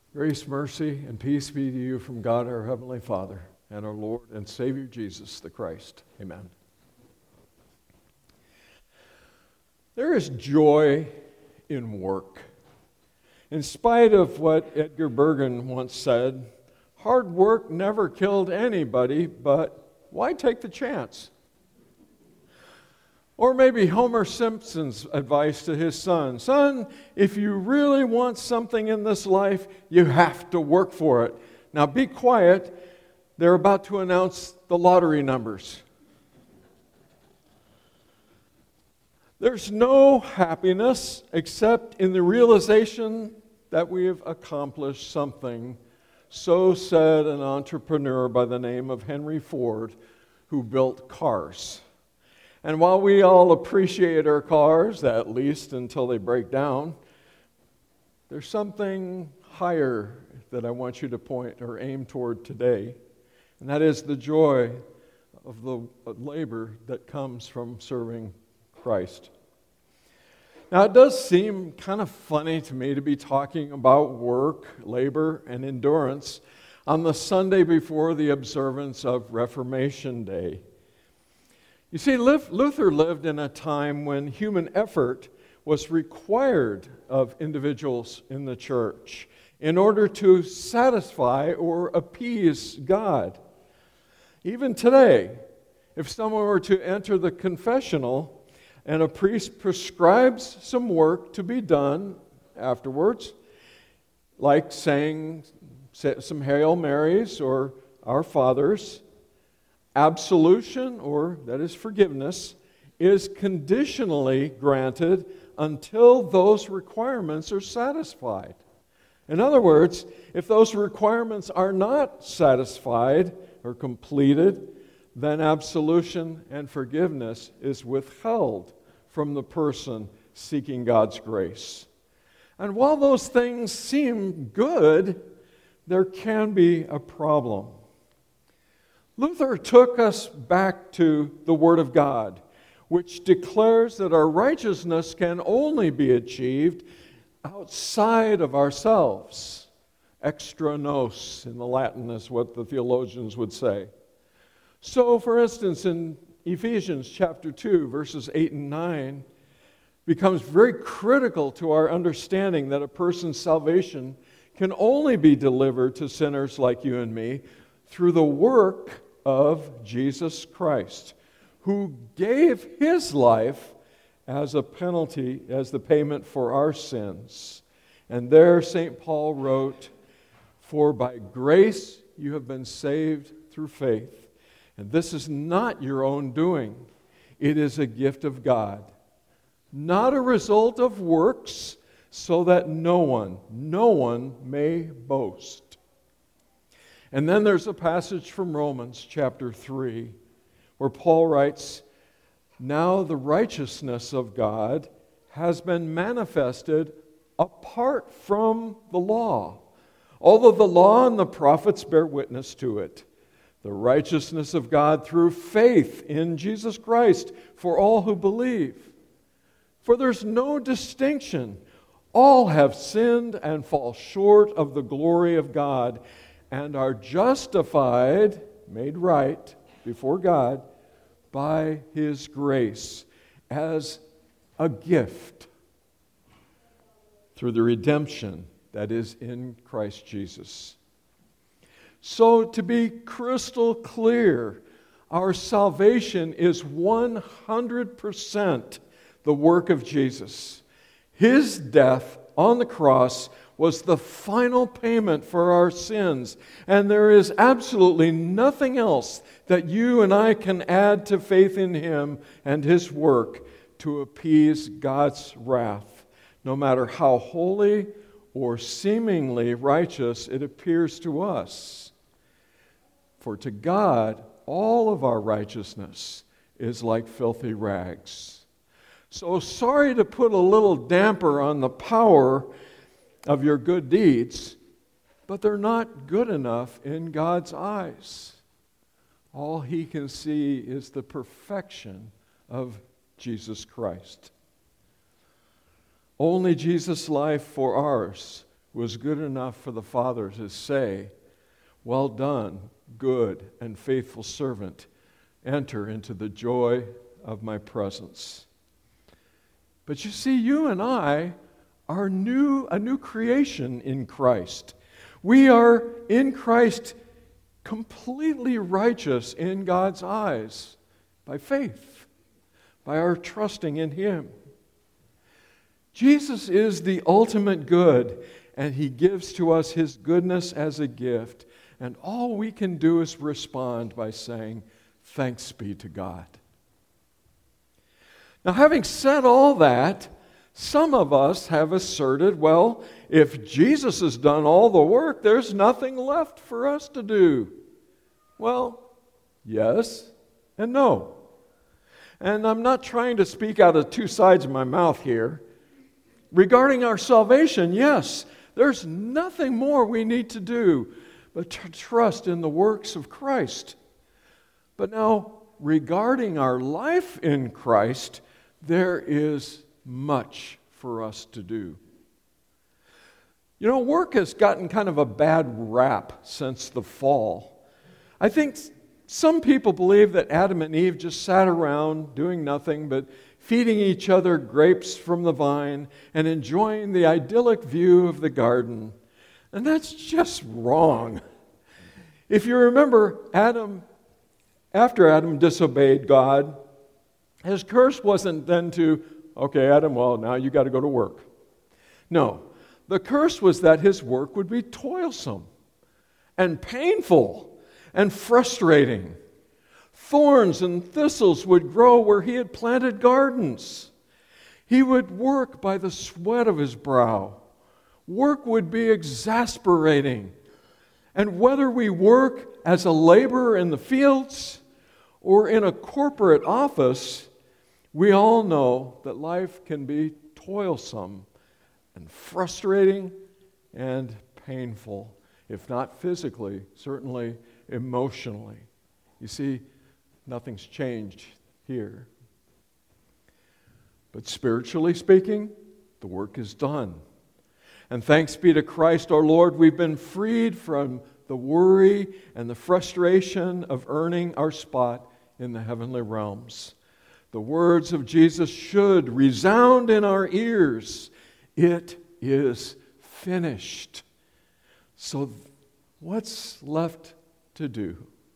Grace, mercy, and peace be to you from God our Heavenly Father and our Lord and Savior Jesus the Christ. Amen. There is joy in work. In spite of what Edgar Bergen once said, hard work never killed anybody, but why take the chance? Or maybe Homer Simpson's advice to his son, son, if you really want something in this life, you have to work for it. Now be quiet, they're about to announce the lottery numbers. There's no happiness except in the realization that we have accomplished something, so said an entrepreneur by the name of Henry Ford, who built cars. And while we all appreciate our cars, at least until they break down, there's something higher that I want you to point or aim toward today, and that is the joy of the labor that comes from serving Christ. Now, it does seem kind of funny to me to be talking about work, labor, and endurance on the Sunday before the observance of Reformation Day. You see, Luther lived in a time when human effort was required of individuals in the church in order to satisfy or appease God. Even today, if someone were to enter the confessional and a priest prescribes some work to be done afterwards, like saying some Hail Marys or Our Fathers, absolution, or that is forgiveness, is conditionally granted until those requirements are satisfied. In other words, if those requirements are not satisfied or completed, then absolution and forgiveness is withheld from the person seeking God's grace. And while those things seem good, there can be a problem. Luther took us back to the Word of God, which declares that our righteousness can only be achieved outside of ourselves. Extra nos in the Latin is what the theologians would say. So, for instance, in Ephesians chapter 2, verses 8 and 9, becomes very critical to our understanding that a person's salvation can only be delivered to sinners like you and me through the work of Jesus Christ, who gave his life as a penalty, as the payment for our sins. And there St. Paul wrote, "For by grace you have been saved through faith. And this is not your own doing. It is a gift of God, not a result of works, so that no one may boast." And then there's a passage from Romans chapter 3 where Paul writes, "Now the righteousness of God has been manifested apart from the law, although the law and the prophets bear witness to it. The righteousness of God through faith in Jesus Christ for all who believe. For there's no distinction. All have sinned and fall short of the glory of God, and are justified, made right before God, by His grace as a gift through the redemption that is in Christ Jesus." So, to be crystal clear, our salvation is 100% the work of Jesus. His death on the cross was the final payment for our sins. And there is absolutely nothing else that you and I can add to faith in Him and His work to appease God's wrath, no matter how holy or seemingly righteous it appears to us. For to God, all of our righteousness is like filthy rags. So sorry to put a little damper on the power of your good deeds, but they're not good enough in God's eyes. All He can see is the perfection of Jesus Christ. Only Jesus' life for ours was good enough for the Father to say, "Well done, good and faithful servant. Enter into the joy of my presence." But you see, you and I are a new creation in Christ. We are in Christ completely righteous in God's eyes by faith, by our trusting in Him. Jesus is the ultimate good, and He gives to us His goodness as a gift. And all we can do is respond by saying, "Thanks be to God." Now, having said all that, some of us have asserted, well, if Jesus has done all the work, there's nothing left for us to do. Well, yes and no. And I'm not trying to speak out of two sides of my mouth here. Regarding our salvation, yes, there's nothing more we need to do but to trust in the works of Christ. But now, regarding our life in Christ, there is much for us to do. You know, work has gotten kind of a bad rap since the fall. I think some people believe that Adam and Eve just sat around doing nothing but feeding each other grapes from the vine and enjoying the idyllic view of the garden. And that's just wrong. If you remember, after Adam disobeyed God, his curse wasn't then to, "Okay, Adam, well, now you got to go to work." No, the curse was that his work would be toilsome and painful and frustrating. Thorns and thistles would grow where he had planted gardens. He would work by the sweat of his brow. Work would be exasperating. And whether we work as a laborer in the fields or in a corporate office, we all know that life can be toilsome and frustrating and painful, if not physically, certainly emotionally. You see, nothing's changed here. But spiritually speaking, the work is done. And thanks be to Christ our Lord, we've been freed from the worry and the frustration of earning our spot in the heavenly realms. The words of Jesus should resound in our ears. It is finished. So what's left to do?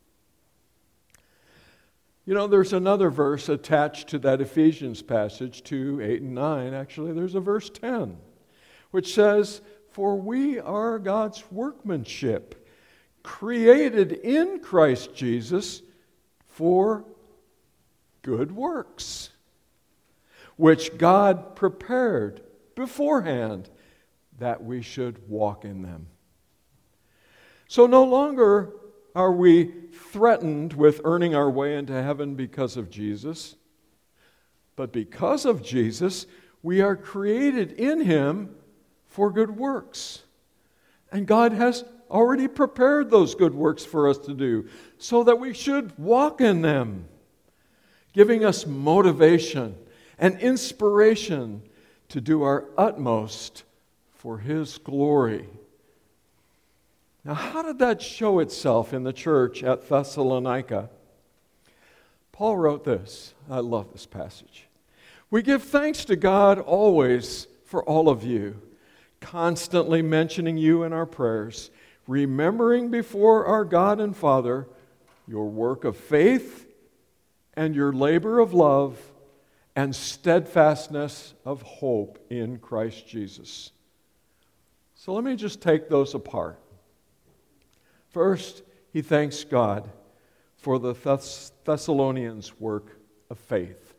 You know, there's another verse attached to that Ephesians passage, 2, 8, and 9. Actually, there's a verse 10, which says, "For we are God's workmanship, created in Christ Jesus for good works, which God prepared beforehand that we should walk in them." So no longer are we threatened with earning our way into heaven because of Jesus, but because of Jesus, we are created in Him for good works. And God has already prepared those good works for us to do so that we should walk in them, giving us motivation and inspiration to do our utmost for His glory. Now, how did that show itself in the church at Thessalonica? Paul wrote this. I love this passage. "We give thanks to God always for all of you, constantly mentioning you in our prayers, remembering before our God and Father your work of faith and your labor of love and steadfastness of hope in Christ Jesus." So let me just take those apart. First, he thanks God for the Thessalonians' work of faith.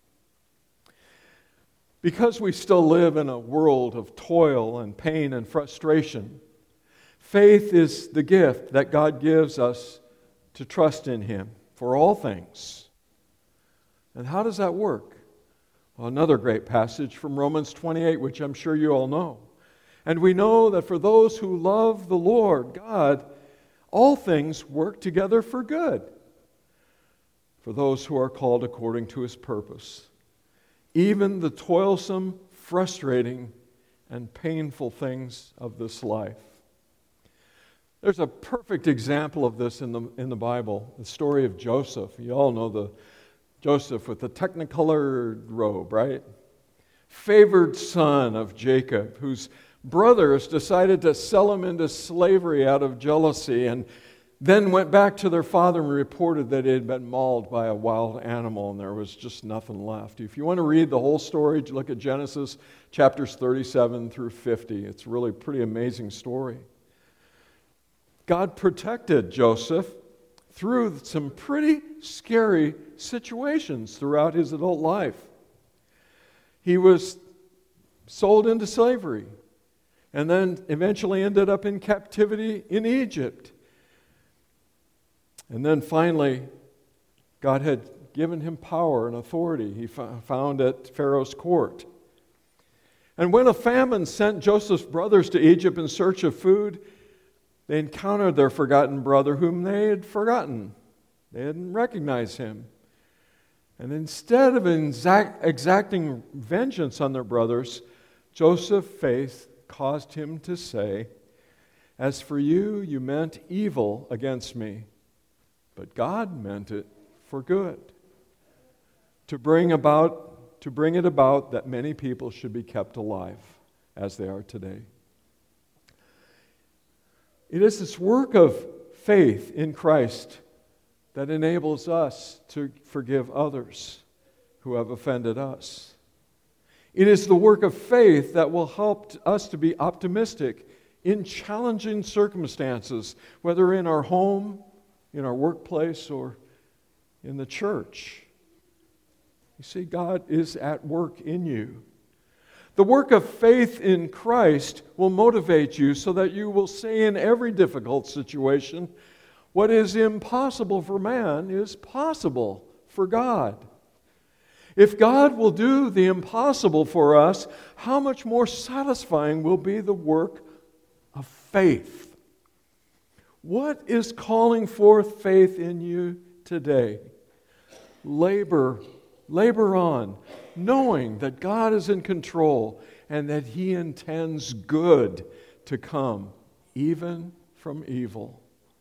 Because we still live in a world of toil and pain and frustration, faith is the gift that God gives us to trust in Him for all things. And how does that work? Well, another great passage from Romans 28, which I'm sure you all know. "And we know that for those who love the Lord God, all things work together for good, for those who are called according to His purpose. Even the toilsome, frustrating, and painful things of this life. There's a perfect example of this in the Bible, the story of Joseph. You all know the Joseph with the technicolored robe, right? Favored son of Jacob, whose brothers decided to sell him into slavery out of jealousy, and then went back to their father and reported that he had been mauled by a wild animal and there was just nothing left. If you want to read the whole story, look at Genesis chapters 37 through 50. It's really a pretty amazing story. God protected Joseph through some pretty scary situations throughout his adult life. He was sold into slavery and then eventually ended up in captivity in Egypt. And then finally, God had given him power and authority. He found at Pharaoh's court. And when a famine sent Joseph's brothers to Egypt in search of food, they encountered their forgotten brother whom they had forgotten. They hadn't recognized him. And instead of exacting vengeance on their brothers, Joseph's faith caused him to say, "As for you, you meant evil against me, but God meant it for good, to bring it about that many people should be kept alive as they are today." It is this work of faith in Christ that enables us to forgive others who have offended us. It is the work of faith that will help us to be optimistic in challenging circumstances, whether in our home, in our workplace, or in the church. You see, God is at work in you. The work of faith in Christ will motivate you so that you will say in every difficult situation, what is impossible for man is possible for God. If God will do the impossible for us, how much more satisfying will be the work of faith? What is calling forth faith in you today? Labor on, knowing that God is in control and that He intends good to come, even from evil.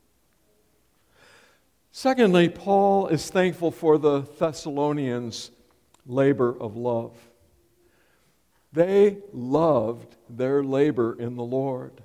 Secondly, Paul is thankful for the Thessalonians' labor of love. They loved their labor in the Lord.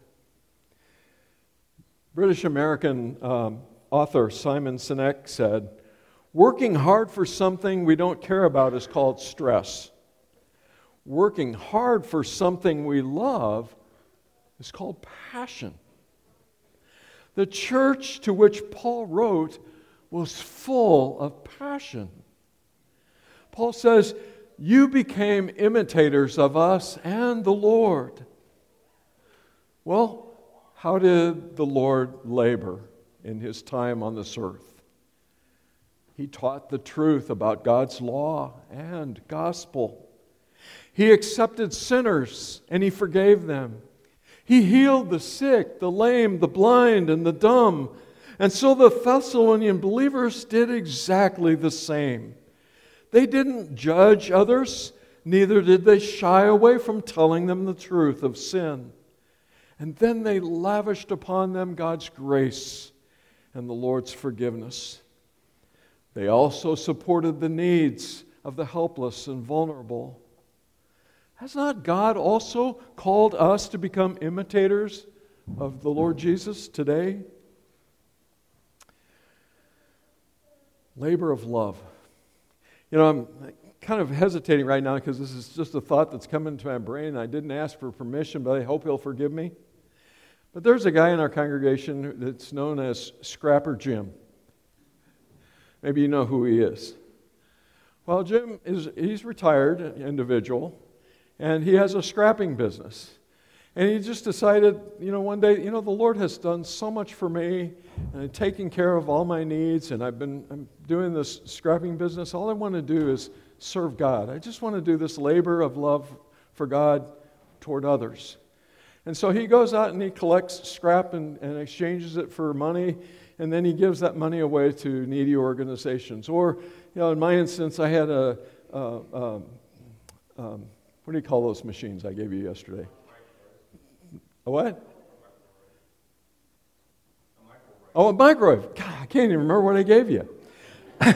British-American author Simon Sinek said, "Working hard for something we don't care about is called stress. Working hard for something we love is called passion." The church to which Paul wrote was full of passion. Paul says, "You became imitators of us and the Lord." Well, how did the Lord labor in His time on this earth? He taught the truth about God's law and gospel. He accepted sinners and He forgave them. He healed the sick, the lame, the blind, and the dumb. And so the Thessalonian believers did exactly the same. They didn't judge others, neither did they shy away from telling them the truth of sin. And then they lavished upon them God's grace and the Lord's forgiveness. They also supported the needs of the helpless and vulnerable. Has not God also called us to become imitators of the Lord Jesus today? Labor of love. You know, I'm kind of hesitating right now because this is just a thought that's come into my brain. I didn't ask for permission, but I hope he'll forgive me. But there's a guy in our congregation that's known as Scrapper Jim. Maybe you know who he is. Well, he's retired individual, and he has a scrapping business. And he just decided, one day, the Lord has done so much for me and taking care of all my needs, and I'm doing this scrapping business. All I want to do is serve God. I just want to do this labor of love for God toward others. And so he goes out and he collects scrap and exchanges it for money, and then he gives that money away to needy organizations. Or, in my instance, I had what do you call those machines I gave you yesterday? A what? Oh, a microwave. God, I can't even remember what I gave you. I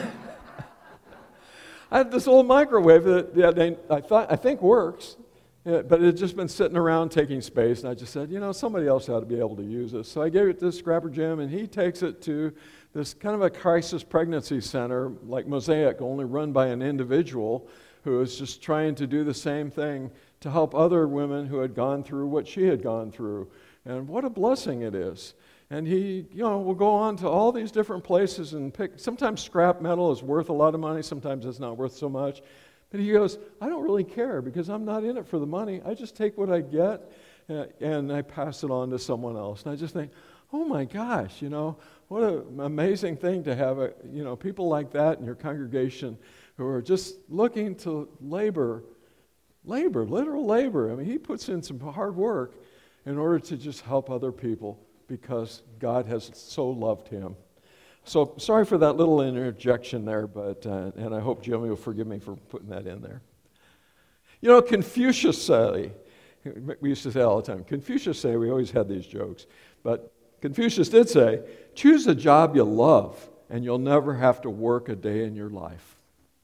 had this old microwave that I think works, but it had just been sitting around taking space, and I just said, somebody else ought to be able to use this. So I gave it to Scrapper Jim, and he takes it to this kind of a crisis pregnancy center, like Mosaic, only run by an individual who is just trying to do the same thing to help other women who had gone through what she had gone through. And what a blessing it is. And he, will go on to all these different places and pick. Sometimes scrap metal is worth a lot of money. Sometimes it's not worth so much. But he goes, I don't really care because I'm not in it for the money. I just take what I get and I pass it on to someone else. And I just think, oh my gosh, what an amazing thing to have, people like that in your congregation who are just looking to literal labor. I mean, he puts in some hard work in order to just help other people, because God has so loved him. So sorry for that little interjection there, but and I hope Jimmy will forgive me for putting that in there. Confucius say, we used to say all the time, Confucius say, we always had these jokes, but Confucius did say, choose a job you love and you'll never have to work a day in your life.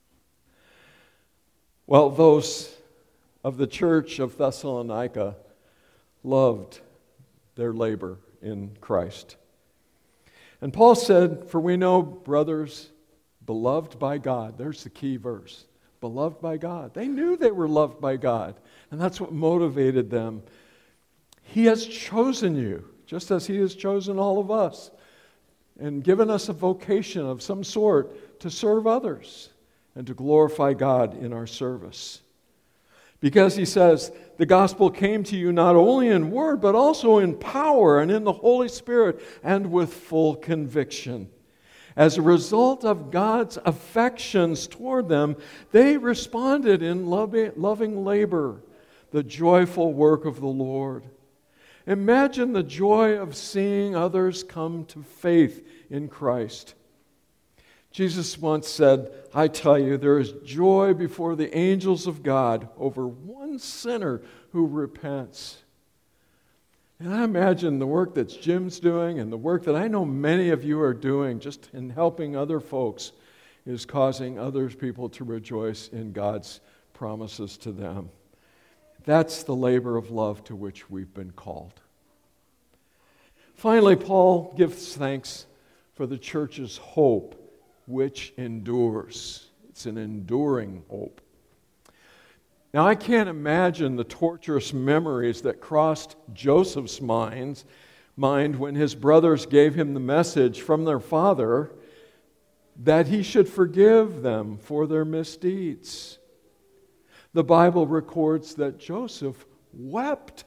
Well, those of the church of Thessalonica loved their labor in Christ. And Paul said, for we know, brothers, beloved by God. There's the key verse. Beloved by God. They knew they were loved by God. And that's what motivated them. He has chosen you, just as he has chosen all of us, and given us a vocation of some sort to serve others and to glorify God in our service. Because he says, the gospel came to you not only in word, but also in power and in the Holy Spirit and with full conviction. As a result of God's affections toward them, they responded in loving labor, the joyful work of the Lord. Imagine the joy of seeing others come to faith in Christ. Jesus once said, I tell you, there is joy before the angels of God over one sinner who repents. And I imagine the work that Jim's doing and the work that I know many of you are doing just in helping other folks is causing other people to rejoice in God's promises to them. That's the labor of love to which we've been called. Finally, Paul gives thanks for the church's hope, which endures. It's an enduring hope. Now, I can't imagine the torturous memories that crossed Joseph's mind when his brothers gave him the message from their father that he should forgive them for their misdeeds. The Bible records that Joseph wept.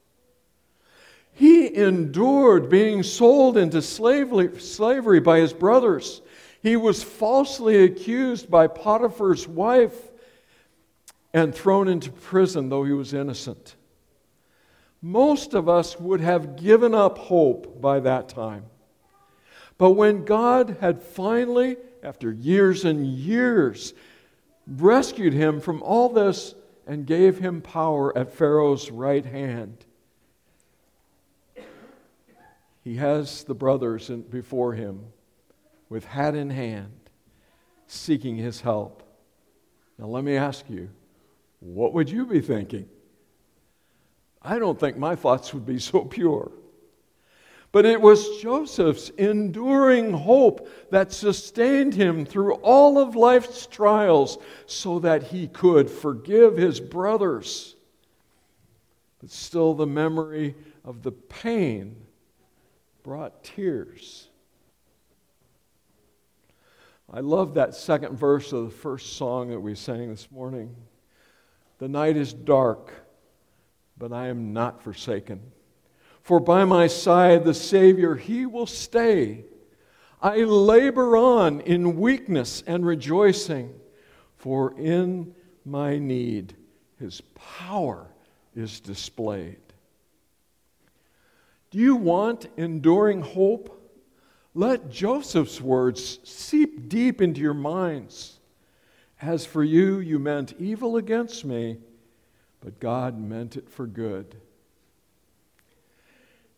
He endured being sold into slavery by his brothers. He was falsely accused by Potiphar's wife and thrown into prison, though he was innocent. Most of us would have given up hope by that time. But when God had finally, after years and years, rescued him from all this and gave him power at Pharaoh's right hand, he has the brothers before him with hat in hand, seeking his help. Now let me ask you, what would you be thinking? I don't think my thoughts would be so pure. But it was Joseph's enduring hope that sustained him through all of life's trials so that he could forgive his brothers. But still the memory of the pain brought tears. I love that second verse of the first song that we sang this morning. The night is dark, but I am not forsaken. For by my side the Savior, He will stay. I labor on in weakness and rejoicing, for in my need His power is displayed. Do you want enduring hope? Let Joseph's words seep deep into your minds. As for you, you meant evil against me, but God meant it for good.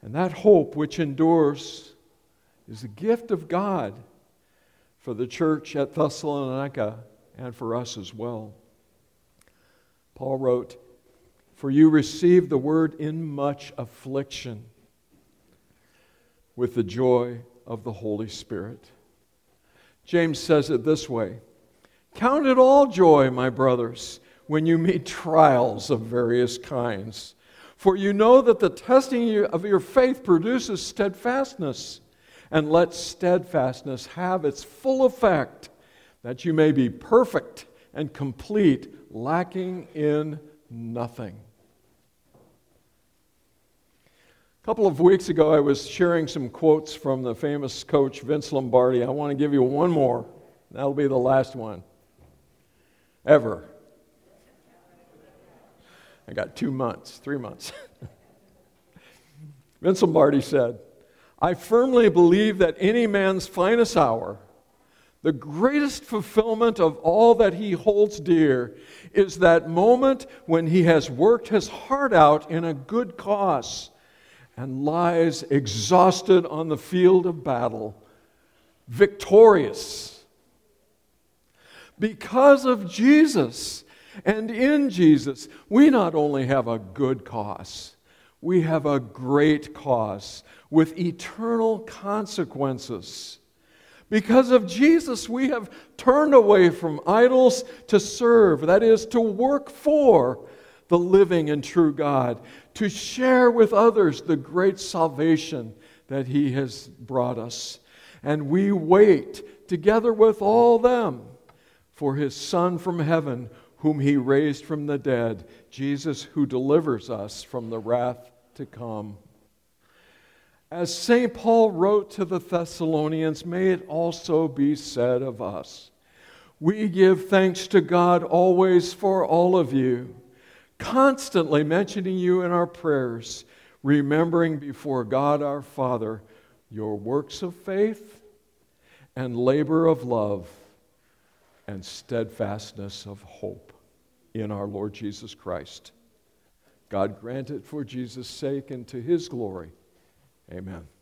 And that hope which endures is a gift of God for the church at Thessalonica and for us as well. Paul wrote, "For you received the word in much affliction with the joy of the Holy Spirit." James says it this way, "Count it all joy, my brothers, when you meet trials of various kinds. For you know that the testing of your faith produces steadfastness. And let steadfastness have its full effect, that you may be perfect and complete, lacking in nothing." A couple of weeks ago, I was sharing some quotes from the famous coach Vince Lombardi. I want to give you one more. That'll be the last one. Ever. I got 3 months. Vince Lombardi said, "I firmly believe that any man's finest hour, the greatest fulfillment of all that he holds dear, is that moment when he has worked his heart out in a good cause and lies exhausted on the field of battle, victorious. Because of Jesus and in Jesus, we not only have a good cause, we have a great cause with eternal consequences. Because of Jesus, we have turned away from idols to serve, that is, to work for the living and true God, to share with others the great salvation that He has brought us. And we wait, together with all them, for His Son from heaven, whom He raised from the dead, Jesus, who delivers us from the wrath to come." As St. Paul wrote to the Thessalonians, may it also be said of us. We give thanks to God always for all of you, constantly mentioning you in our prayers, remembering before God our Father your works of faith and labor of love and steadfastness of hope in our Lord Jesus Christ. God grant it for Jesus' sake and to His glory. Amen.